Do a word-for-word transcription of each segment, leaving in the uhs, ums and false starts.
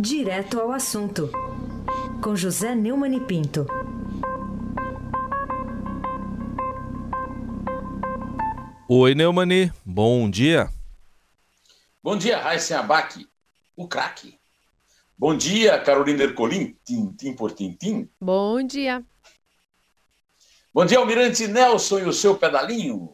Direto ao assunto, com José Neumann e Pinto. Oi, Neumani, bom dia. Bom dia, Raíssen Abac, o craque. Bom dia, Carolina Ercolim, tintim por tintim. Bom dia. Bom dia, Almirante Nelson e o seu pedalinho.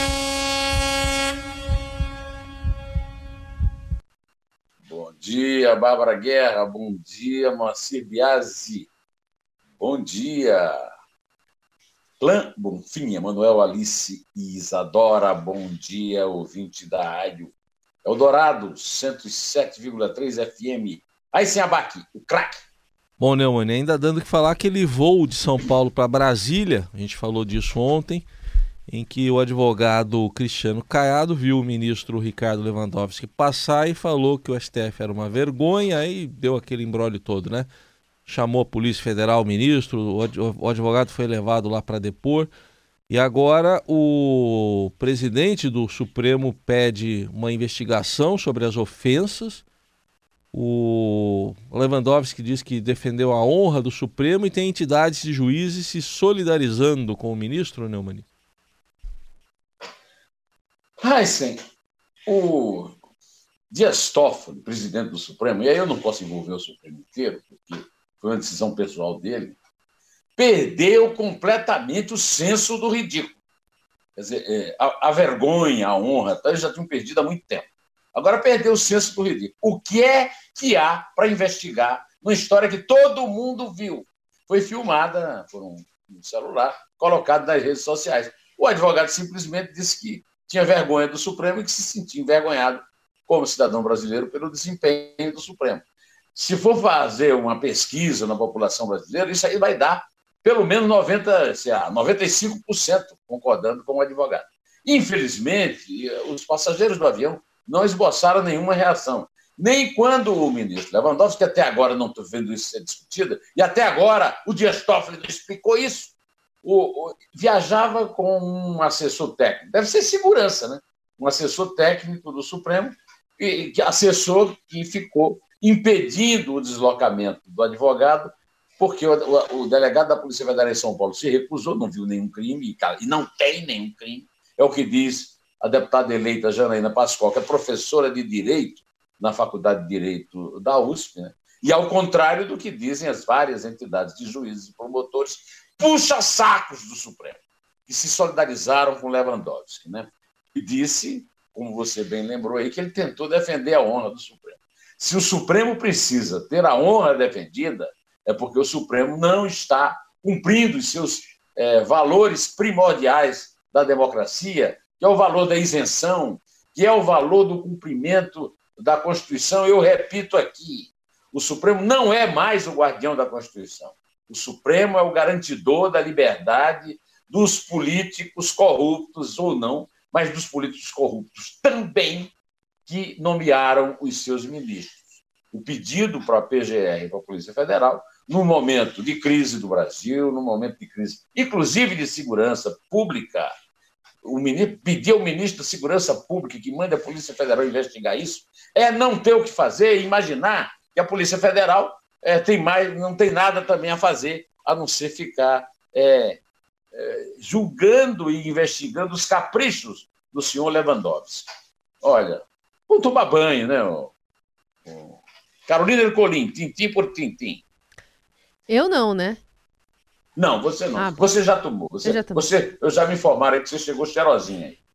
Bom dia, Bárbara Guerra. Bom dia, Moacir Biasi. Bom dia, Clã Bonfim, Emanuel, Alice e Isadora. Bom dia, ouvinte da rádio Eldorado, cento e sete vírgula três F M. Raíssen Abac, o craque. Bom, Neumani, ainda dando que falar aquele voo de São Paulo para Brasília, a gente falou disso ontem, em que o advogado Cristiano Caiado viu o ministro Ricardo Lewandowski passar e falou que o S T F era uma vergonha, aí deu aquele imbróglio todo, né? Chamou a Polícia Federal, o ministro, o advogado foi levado lá para depor, e agora o presidente do Supremo pede uma investigação sobre as ofensas. O Lewandowski diz que defendeu a honra do Supremo e tem entidades de juízes se solidarizando com o ministro, Neumani? Raíssen, o Dias Toffoli, presidente do Supremo, e aí eu não posso envolver o Supremo inteiro, porque foi uma decisão pessoal dele, perdeu completamente o senso do ridículo. Quer dizer, a, a vergonha, a honra, eles já tinham perdido há muito tempo. Agora perdeu o senso do ridículo. O que é que há para investigar numa história que todo mundo viu? Foi filmada por um, um celular, colocado nas redes sociais. O advogado simplesmente disse que tinha vergonha do Supremo e que se sentia envergonhado como cidadão brasileiro pelo desempenho do Supremo. Se for fazer uma pesquisa na população brasileira, isso aí vai dar pelo menos noventa, sei lá, noventa e cinco por cento concordando com o advogado. Infelizmente, os passageiros do avião não esboçaram nenhuma reação. Nem quando o ministro Lewandowski, que até agora não estou vendo isso ser discutido, e até agora o Dias Toffoli não explicou isso, o, o, viajava com um assessor técnico. Deve ser segurança, né? Um assessor técnico do Supremo, e, que assessor que ficou impedindo o deslocamento do advogado, porque o, o, o delegado da Polícia Federal em São Paulo se recusou, não viu nenhum crime, e não tem nenhum crime, é o que diz a deputada eleita Janaína Pascoal, que é professora de Direito na Faculdade de Direito da U S P, né? E ao contrário do que dizem as várias entidades de juízes e promotores, puxa-sacos do Supremo, que se solidarizaram com Lewandowski, né? E disse, como você bem lembrou aí, que ele tentou defender a honra do Supremo. Se o Supremo precisa ter a honra defendida, é porque o Supremo não está cumprindo os seus é, valores primordiais da democracia, que é o valor da isenção, que é o valor do cumprimento da Constituição. Eu repito aqui, o Supremo não é mais o guardião da Constituição. O Supremo é o garantidor da liberdade dos políticos corruptos ou não, mas dos políticos corruptos também, que nomearam os seus ministros. O pedido para a P G R e para a Polícia Federal, no momento de crise do Brasil, no momento de crise, inclusive de segurança pública, o ministro, pedir ao ministro da Segurança Pública que mande a Polícia Federal investigar isso, é não ter o que fazer e imaginar que a Polícia Federal é, tem mais, não tem nada também a fazer, a não ser ficar é, é, julgando e investigando os caprichos do senhor Lewandowski. Olha, vamos tomar banho, né? O, o... Carolina Ercolim, tintim por tintim. Eu não, né? Não, você não. Ah, você já tomou. Você, eu já tomei. Você, eu já me informaram aí que você chegou cheirosinha aí.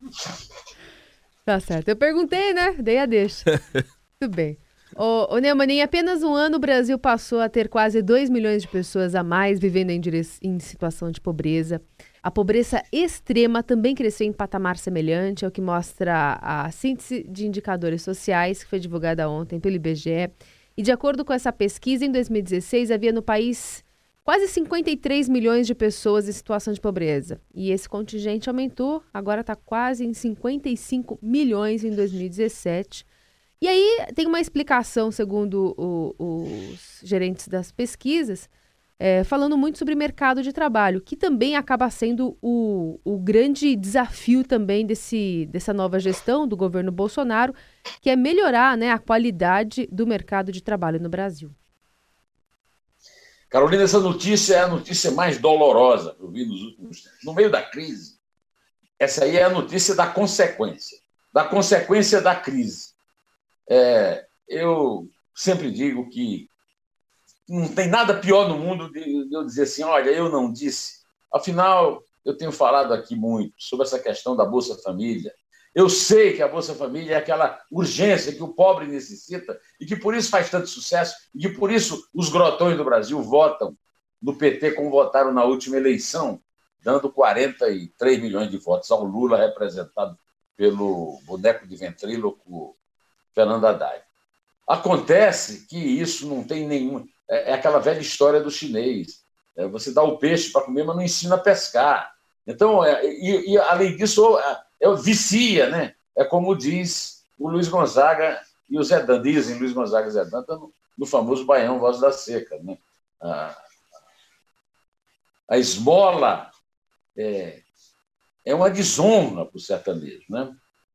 Tá certo. Eu perguntei, né? Dei a deixa. Tudo bem. Ô, ô Neumann, em apenas um ano o Brasil passou a ter quase dois milhões de pessoas a mais vivendo em, dire... em situação de pobreza. A pobreza extrema também cresceu em patamar semelhante, é o que mostra a síntese de indicadores sociais que foi divulgada ontem pelo I B G E. E de acordo com essa pesquisa, em dois mil e dezesseis havia no país quase cinquenta e três milhões de pessoas em situação de pobreza. E esse contingente aumentou, agora está quase em cinquenta e cinco milhões em dois mil e dezessete. E aí tem uma explicação, segundo o, os gerentes das pesquisas, é, falando muito sobre mercado de trabalho, que também acaba sendo o, o grande desafio também desse, dessa nova gestão do governo Bolsonaro, que é melhorar, né, a qualidade do mercado de trabalho no Brasil. Carolina, essa notícia é a notícia mais dolorosa que eu vi nos últimos tempos. No meio da crise, essa aí é a notícia da consequência, da consequência da crise. É, eu sempre digo que não tem nada pior no mundo de eu dizer assim, olha, eu não disse. Afinal, eu tenho falado aqui muito sobre essa questão da Bolsa Família. Eu sei que a Bolsa Família é aquela urgência que o pobre necessita e que por isso faz tanto sucesso e que por isso os grotões do Brasil votam no P T como votaram na última eleição, dando quarenta e três milhões de votos ao Lula, representado pelo boneco de ventríloco Fernando Haddad. Acontece que isso não tem nenhum... É aquela velha história do chinês. É, você dá o peixe para comer, mas não ensina a pescar. Então, é, e, e, além disso, é, é, vicia, né? É como diz o Luiz Gonzaga e o Zé Dan, dizem Luiz Gonzaga e Zé Dan, no, no famoso Baião Voz da Seca. Né? A, a esmola é, é uma desonra para o sertanejo. Né?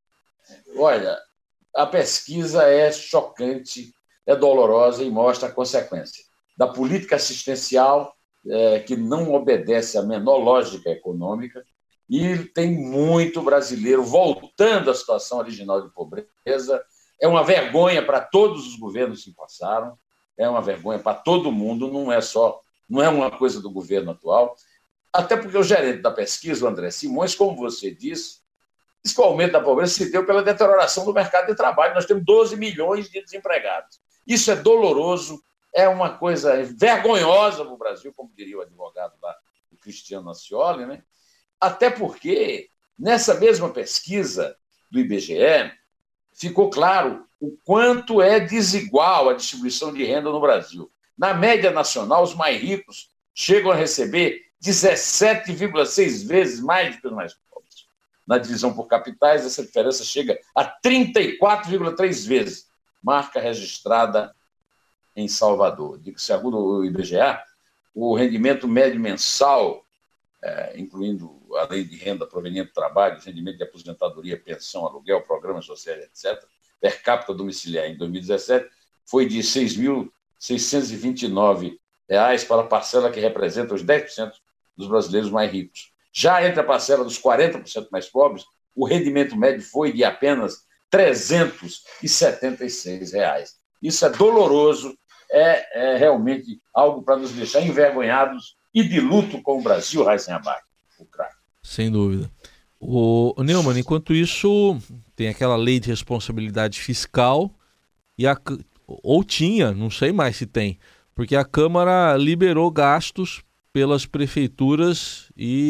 Olha, a pesquisa é chocante, é dolorosa e mostra a consequência da política assistencial é, que não obedece à menor lógica econômica e tem muito brasileiro voltando à situação original de pobreza. É uma vergonha para todos os governos que passaram, é uma vergonha para todo mundo, não é só, não é uma coisa do governo atual, até porque o gerente da pesquisa, o André Simões, como você disse, diz que o aumento da pobreza se deu pela deterioração do mercado de trabalho. Nós temos doze milhões de desempregados. Isso é doloroso, é uma coisa vergonhosa para o Brasil, como diria o advogado lá, o Cristiano Nascioli, né? Até porque, nessa mesma pesquisa do I B G E, ficou claro o quanto é desigual a distribuição de renda no Brasil. Na média nacional, os mais ricos chegam a receber dezessete vírgula seis vezes mais do que os mais pobres. Na divisão por capitais, essa diferença chega a trinta e quatro vírgula três vezes. Marca registrada em Salvador. Digo, segundo o I B G E, o rendimento médio mensal, é, incluindo a lei de renda proveniente do trabalho, rendimento de aposentadoria, pensão, aluguel, programas sociais, etcétera, per capita domiciliar em dois mil e dezessete, foi de seis mil seiscentos e vinte e nove reais para a parcela que representa os dez por cento dos brasileiros mais ricos. Já entre a parcela dos quarenta por cento mais pobres, o rendimento médio foi de apenas trezentos e setenta e seis reais. Isso é doloroso, é, é realmente algo para nos deixar envergonhados e de luto com o Brasil, Raíssen Abac, o craque. Sem dúvida. O, o Neumann, enquanto isso, tem aquela lei de responsabilidade fiscal, e a, ou tinha, não sei mais se tem, porque a Câmara liberou gastos pelas prefeituras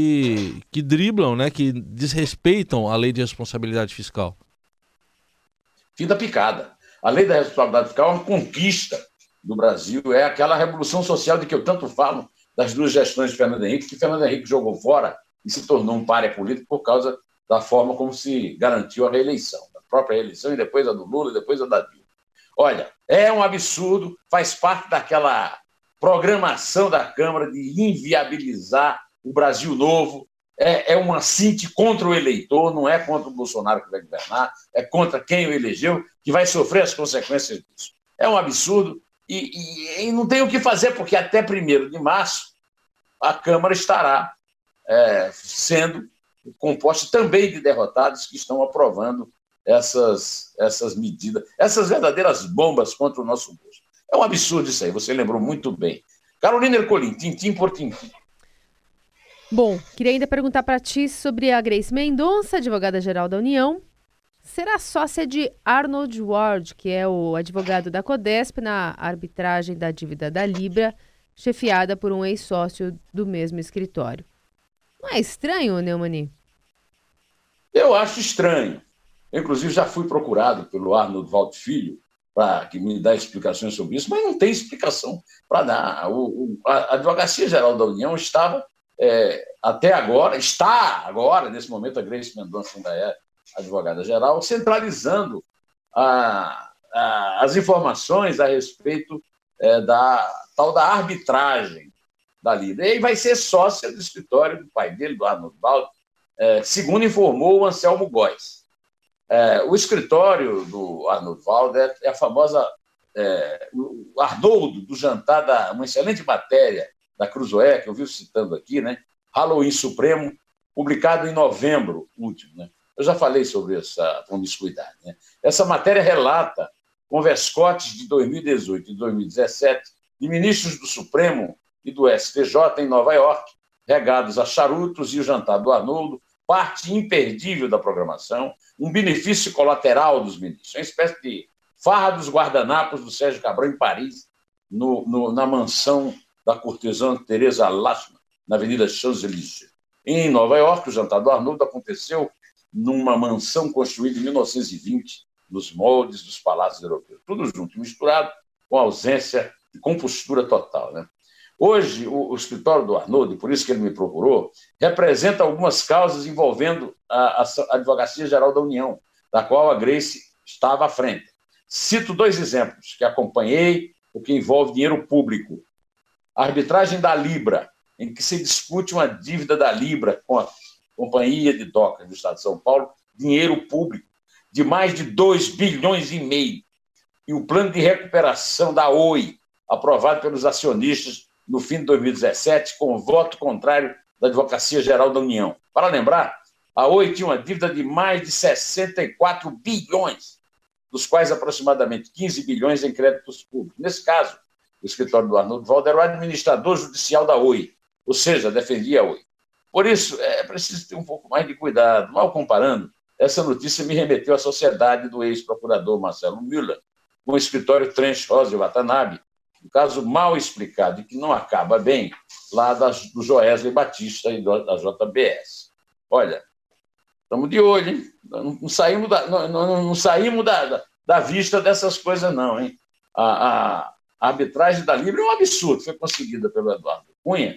e que driblam, né, que desrespeitam a lei de responsabilidade fiscal. Fim da picada. A lei da responsabilidade fiscal é uma conquista do Brasil, é aquela revolução social de que eu tanto falo das duas gestões de Fernando Henrique, que Fernando Henrique jogou fora e se tornou um pária político por causa da forma como se garantiu a reeleição, a própria reeleição e depois a do Lula e depois a da Dilma. Olha, é um absurdo, faz parte daquela programação da Câmara de inviabilizar o Brasil novo. É, é uma cinte contra o eleitor, não é contra o Bolsonaro que vai governar, é contra quem o elegeu, que vai sofrer as consequências disso. É um absurdo e, e, e não tem o que fazer, porque até primeiro de março a Câmara estará é, sendo composta também de derrotados que estão aprovando essas, essas medidas, essas verdadeiras bombas contra o nosso bolso. É um absurdo isso aí, você lembrou muito bem. Carolina Ercolim, tintim por tintim. Bom, queria ainda perguntar para ti sobre a Grace Mendonça, advogada-geral da União. Será sócia de Arnold Ward, que é o advogado da Codesp na arbitragem da dívida da Libra, chefiada por um ex-sócio do mesmo escritório. Não é estranho, Neumann? Eu acho estranho. Eu, inclusive, já fui procurado pelo Arnold Ward Filho para que me dê explicações sobre isso, mas não tem explicação para dar. O, o, a Advocacia Geral da União estava... É, até agora, está agora, nesse momento, a Grace Mendonça ainda é advogada-geral, centralizando a, a, as informações a respeito é, da tal da arbitragem da Libra. E vai ser sócia do escritório do pai dele, do Arnold Valder, é, segundo informou o Anselmo Góes. É, o escritório do Arnold Valder é a famosa... É, o Arnoldo, do jantar, da, uma excelente matéria da Cruzoé, que eu vi citando aqui, né? Halloween Supremo, publicado em novembro último. Né? Eu já falei sobre essa promiscuidade. Né? Essa matéria relata converscotes de dois mil e dezoito e dois mil e dezessete de ministros do Supremo e do S T J em Nova York, regados a charutos e o jantar do Arnoldo, parte imperdível da programação, um benefício colateral dos ministros, uma espécie de farra dos guardanapos do Sérgio Cabral em Paris, no, no, na mansão da cortesã Teresa Lachman, na Avenida Champs-Élysées. Em Nova York, o jantar do Arnoldo aconteceu numa mansão construída em mil novecentos e vinte, nos moldes dos palácios europeus. Tudo junto, misturado, com ausência de compostura total. Né? Hoje, o, o escritório do Arnoldo, e por isso que ele me procurou, representa algumas causas envolvendo a, a, a Advocacia Geral da União, da qual a Grace estava à frente. Cito dois exemplos que acompanhei, o que envolve dinheiro público. A arbitragem da Libra, em que se discute uma dívida da Libra com a Companhia de Docas do Estado de São Paulo, dinheiro público de mais de dois bilhões e meio. E o plano de recuperação da Oi, aprovado pelos acionistas no fim de dois mil e dezessete, com voto contrário da Advocacia Geral da União. Para lembrar, a Oi tinha uma dívida de mais de sessenta e quatro bilhões, dos quais aproximadamente quinze bilhões em créditos públicos. Nesse caso, o escritório do Arnold Valder era o administrador judicial da Oi, ou seja, defendia a Oi. Por isso, é preciso ter um pouco mais de cuidado. Mal comparando, essa notícia me remeteu à sociedade do ex-procurador Marcelo Müller, com o escritório Trench Rosa Watanabe, um caso mal explicado e que não acaba bem, lá das, do Joesley Batista e do, da J B S. Olha, estamos de olho, hein? Não, não saímos, da, não, não, não saímos da, da, da vista dessas coisas, não, hein? A, a, a arbitragem da Libra é um absurdo, foi conseguida pelo Eduardo Cunha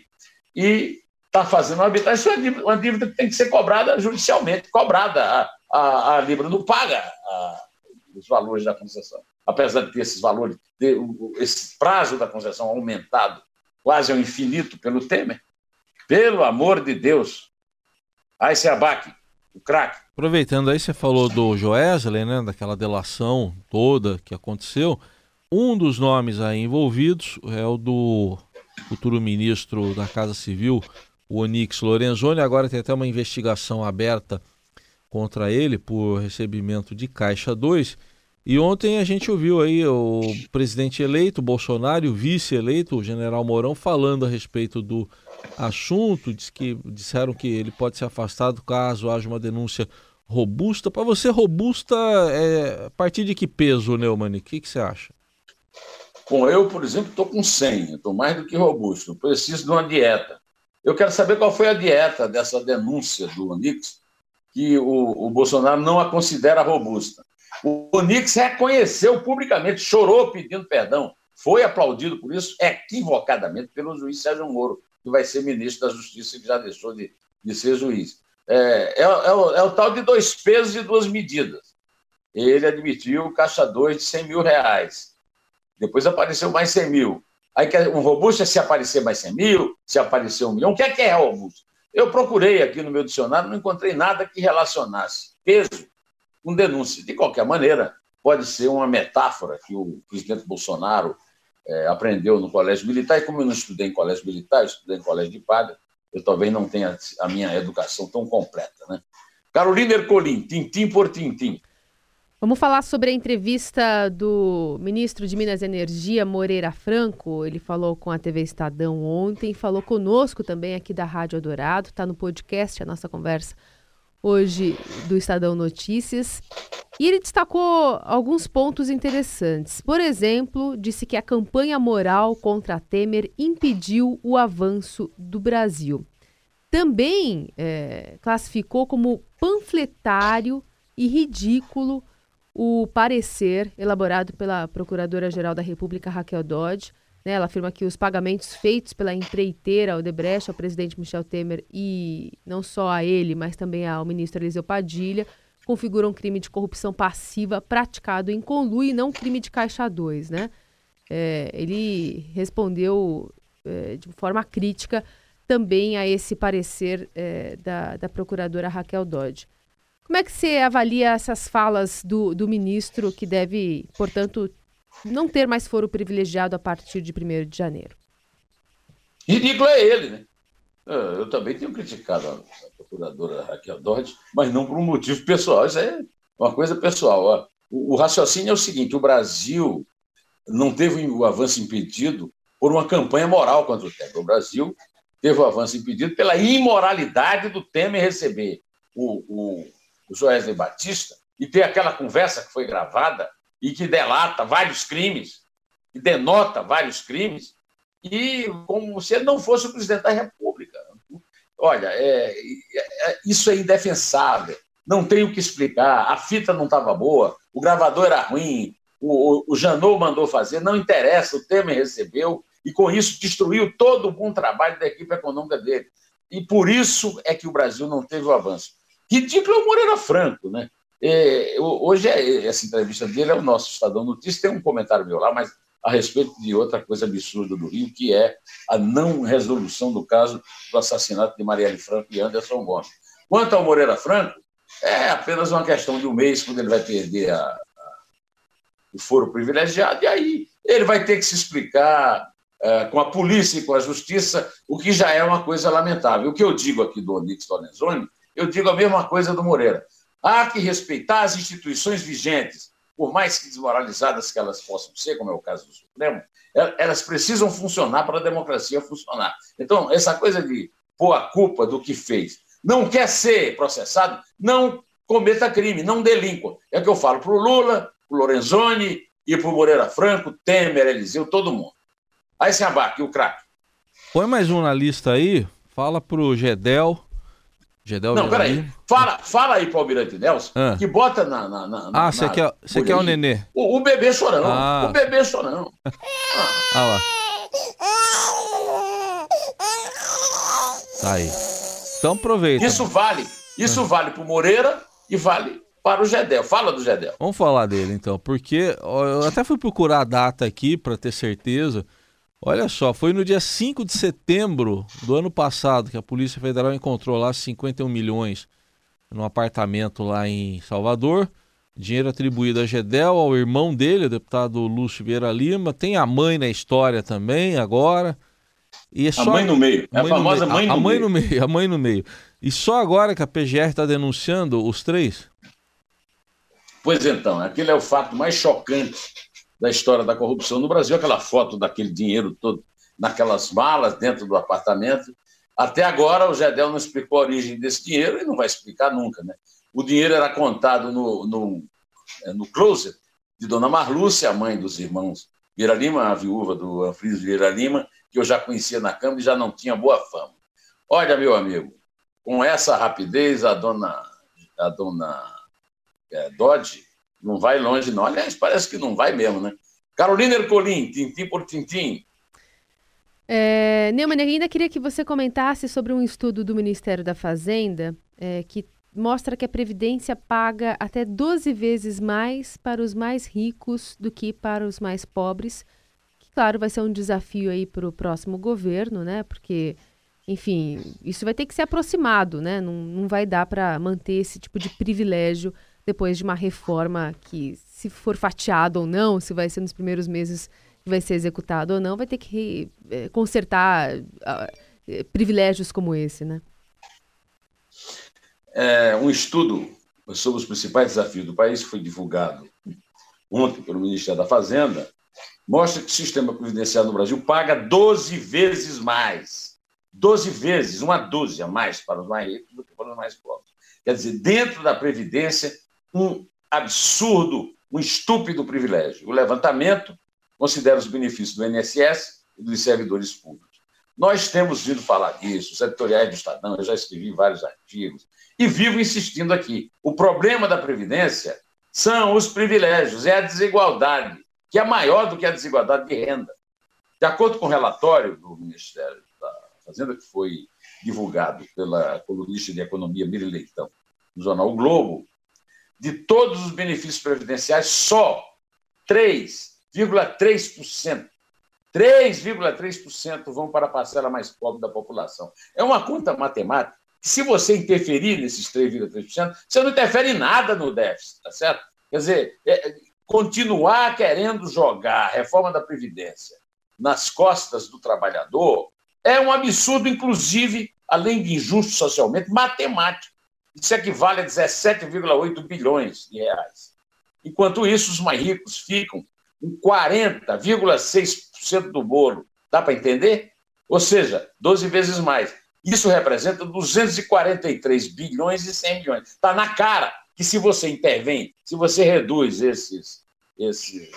e está fazendo uma arbitragem, isso é uma dívida, uma dívida que tem que ser cobrada judicialmente, cobrada. A, a, a Libra não paga a, os valores da concessão, apesar de ter esses valores, ter esse prazo da concessão aumentado quase ao infinito pelo Temer. Pelo amor de Deus, aí se abaque. O craque. Aproveitando aí, você falou do Joesley, né, daquela delação toda que aconteceu. Um dos nomes aí envolvidos é o do futuro ministro da Casa Civil, o Onyx Lorenzoni. Agora tem até uma investigação aberta contra ele por recebimento de Caixa dois. E ontem a gente ouviu aí o presidente eleito, Bolsonaro, e o vice-eleito, o general Mourão, falando a respeito do assunto. Diz que, disseram que ele pode ser afastado caso haja uma denúncia robusta. Para você, robusta é a partir de que peso, Neumann? O que, que você acha? Bom, eu, por exemplo, estou com cem, estou mais do que robusto, eu preciso de uma dieta. Eu quero saber qual foi a dieta dessa denúncia do Onyx, que o, o Bolsonaro não a considera robusta. O Onyx reconheceu publicamente, chorou pedindo perdão, foi aplaudido por isso equivocadamente pelo juiz Sérgio Moro, que vai ser ministro da Justiça, que já deixou de, de ser juiz. É, é, é, o, é o tal de dois pesos e duas medidas. Ele admitiu Caixa dois de cem mil reais. Depois apareceu mais cem mil. Aí um robusto é se aparecer mais cem mil, se aparecer um milhão. O que é que é robusto? Eu procurei aqui no meu dicionário, não encontrei nada que relacionasse peso com denúncia. De qualquer maneira, pode ser uma metáfora que o presidente Bolsonaro é, aprendeu no colégio militar, e como eu não estudei em colégio militar, eu estudei em colégio de padre, eu talvez não tenha a minha educação tão completa, né? Carolina Ercolim, tintim por tintim. Vamos falar sobre a entrevista do ministro de Minas e Energia, Moreira Franco. Ele falou com a T V Estadão ontem, falou conosco também aqui da Rádio Eldorado, está no podcast a nossa conversa hoje do Estadão Notícias. E ele destacou alguns pontos interessantes. Por exemplo, disse que a campanha moral contra Temer impediu o avanço do Brasil. Também é, classificou como panfletário e ridículo o parecer elaborado pela Procuradora-Geral da República, Raquel Dodge. Né, ela afirma que os pagamentos feitos pela empreiteira Odebrecht ao presidente Michel Temer, e não só a ele, mas também ao ministro Eliseu Padilha, configuram crime de corrupção passiva praticado em conluio e não crime de Caixa dois. Né? É, ele respondeu eh, de forma crítica também a esse parecer eh, da, da procuradora Raquel Dodge. Como é que você avalia essas falas do, do ministro que deve, portanto, não ter mais foro privilegiado a partir de primeiro de janeiro? Ridículo é ele, né? Eu também tenho criticado a procuradora Raquel Dodge, mas não por um motivo pessoal. Isso é uma coisa pessoal. O raciocínio é o seguinte: o Brasil não teve o avanço impedido por uma campanha moral contra o Temer. O Brasil teve o avanço impedido pela imoralidade do Temer receber o, o, o Joesley Batista e ter aquela conversa que foi gravada e que delata vários crimes, que denota vários crimes, e como se ele não fosse o presidente da República. Olha, é, é, isso é indefensável. Não tem o que explicar. A fita não estava boa, o gravador era ruim, o, o, o Janot mandou fazer, não interessa, o Temer recebeu, e com isso destruiu todo o bom trabalho da equipe econômica dele. E por isso é que o Brasil não teve o avanço. Ridículo é o Moreira Franco, né? É, hoje, é, essa entrevista dele é o nosso Estadão Notícias, tem um comentário meu lá, mas a respeito de outra coisa absurda do Rio, que é a não resolução do caso do assassinato de Marielle Franco e Anderson Gomes. Quanto ao Moreira Franco, é apenas uma questão de um mês, quando ele vai perder a, a, o foro privilegiado, e aí ele vai ter que se explicar é, com a polícia e com a justiça, o que já é uma coisa lamentável. O que eu digo aqui do Onyx Lorenzoni, eu digo a mesma coisa do Moreira. Há que respeitar as instituições vigentes, por mais que desmoralizadas que elas possam ser, como é o caso do Supremo, elas precisam funcionar para a democracia funcionar. Então, essa coisa de pôr a culpa do que fez, não quer ser processado, não cometa crime, não delinqua. É o que eu falo para o Lula, para o Lorenzoni e para o Moreira Franco, Temer, Eliseu, todo mundo. Aí se abaque, o craque. Põe mais um na lista aí, fala para o Gedel. Gedel não, peraí. Fala, fala aí para o Almirante Nelson, ah. que bota na... na, na ah, você quer, você quer o Nenê? O, o bebê chorão. Ah. O bebê chorão. Ah, ah lá. Tá aí. Então aproveita. Isso vale. Isso ah. vale para o Moreira e vale para o Gedel. Fala do Gedel. Vamos falar dele, então, porque eu até fui procurar a data aqui para ter certeza. Olha só, foi no dia cinco de setembro do ano passado que a Polícia Federal encontrou lá cinquenta e um milhões num apartamento lá em Salvador. Dinheiro atribuído a Gedel, ao irmão dele, o deputado Lúcio Vieira Lima. Tem a mãe na história também agora. E é só... A mãe no meio, é a famosa mãe no meio. A mãe no meio, a mãe no meio. E só agora que a P G R está denunciando os três? Pois então, aquele é o fato mais chocante da história da corrupção no Brasil, aquela foto daquele dinheiro todo naquelas malas dentro do apartamento. Até agora o Gedel não explicou a origem desse dinheiro e não vai explicar nunca, né? O dinheiro era contado no, no, no closet de Dona Marlúcia, a mãe dos irmãos Vieira Lima, a viúva do Anfrísio Vieira Lima, que eu já conhecia na Câmara e já não tinha boa fama. Olha, meu amigo, com essa rapidez, a dona, a dona é, Dodge não vai longe, não. Aliás, parece que não vai mesmo, né? Carolina Ercolim, tintim por tintim. É, Neumann, eu ainda queria que você comentasse sobre um estudo do Ministério da Fazenda é, que mostra que a Previdência paga até doze vezes mais para os mais ricos do que para os mais pobres. Que, claro, vai ser um desafio aí para o próximo governo, né? Porque, enfim, isso vai ter que ser aproximado, né? Não, não vai dar para manter esse tipo de privilégio depois de uma reforma que, se for fatiada ou não, se vai ser nos primeiros meses que vai ser executado ou não, vai ter que é, consertar uh, privilégios como esse, né? É, um estudo sobre os principais desafios do país, que foi divulgado ontem pelo Ministério da Fazenda, mostra que o sistema previdenciário no Brasil paga doze vezes mais. doze vezes, uma dúzia a mais para os mais ricos do que para os mais pobres. Quer dizer, dentro da Previdência, um absurdo, um estúpido privilégio. O levantamento considera os benefícios do I N S S e dos servidores públicos. Nós temos vindo falar disso, os editoriais do Estadão, eu já escrevi vários artigos, e vivo insistindo aqui. O problema da Previdência são os privilégios, é a desigualdade, que é maior do que a desigualdade de renda. De acordo com o relatório do Ministério da Fazenda, que foi divulgado pela colunista de economia Miri Leitão, no jornal O Globo, de todos os benefícios previdenciais, só três vírgula três por cento, três vírgula três por cento vão para a parcela mais pobre da população. É uma conta matemática que, se você interferir nesses três vírgula três por cento, você não interfere em nada no déficit, tá certo? Quer dizer, é, continuar querendo jogar a reforma da Previdência nas costas do trabalhador é um absurdo, inclusive, além de injusto socialmente, matemático. Isso equivale a dezessete vírgula oito bilhões de reais. Enquanto isso, os mais ricos ficam com quarenta vírgula seis por cento do bolo. Dá para entender? Ou seja, doze vezes mais. Isso representa duzentos e quarenta e três bilhões e cem milhões. Está na cara que, se você intervém, se você reduz esses, esse,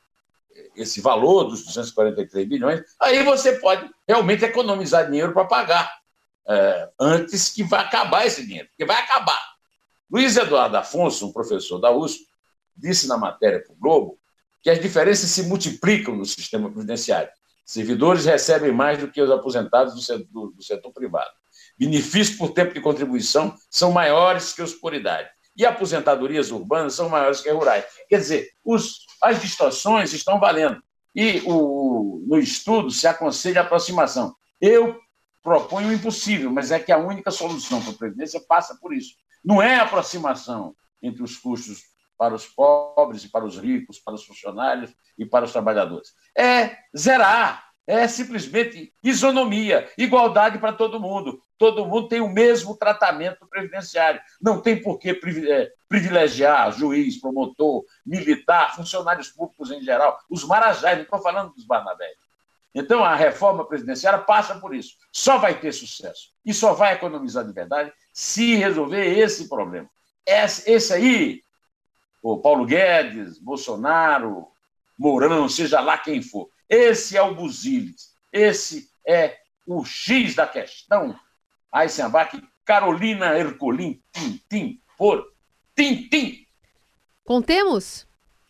esse valor dos duzentos e quarenta e três bilhões, aí você pode realmente economizar dinheiro para pagar. É, antes que vai acabar esse dinheiro, porque vai acabar. Luiz Eduardo Afonso, um professor da U S P, disse na matéria para o Globo que as diferenças se multiplicam no sistema previdenciário. Servidores recebem mais do que os aposentados do setor, do, do setor privado. Benefícios por tempo de contribuição são maiores que os por idade. E aposentadorias urbanas são maiores que as rurais. Quer dizer, os, as distorções estão valendo. E o, no estudo se aconselha a aproximação. Eu propõe o impossível, mas é que a única solução para a Previdência passa por isso. Não é a aproximação entre os custos para os pobres e para os ricos, para os funcionários e para os trabalhadores. É zerar, é simplesmente isonomia, igualdade para todo mundo. Todo mundo tem o mesmo tratamento previdenciário. Não tem por que privilegiar juiz, promotor, militar, funcionários públicos em geral, os marajás, não estou falando dos Barnabé. Então, a reforma presidenciária passa por isso. Só vai ter sucesso e só vai economizar de verdade se resolver esse problema. Esse, esse aí, o Paulo Guedes, Bolsonaro, Mourão, seja lá quem for, esse é o buziles. Esse é o X da questão. Eisenbach, Carolina Ercolim, tintim, por tintim. Contemos?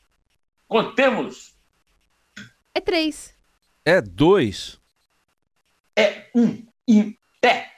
Contemos. É três. É dois. É um em pé.